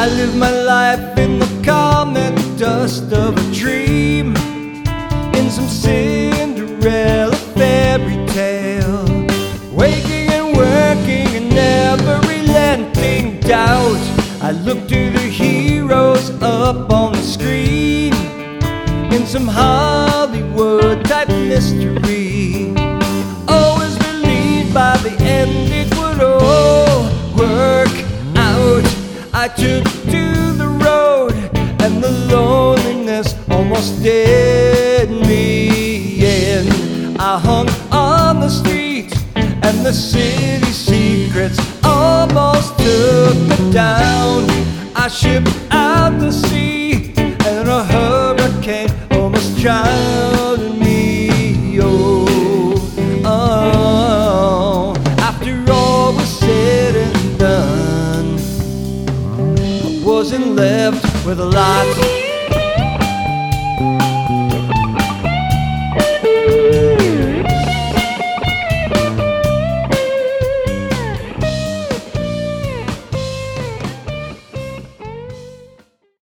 I live my life in the calm and dust of a dream, in some Cinderella fairy tale, waking and working and never relenting doubt. I look to the heroes up on the screen, in some Hollywood type mystery. Always believed by the end it would all work out. I took to the road and the loneliness almost did me in. I hung on the street and the city secrets almost took me down. I shipped out to sea and a hurricane almost drowned me. Oh, after all was said and done, I wasn't left with a lot.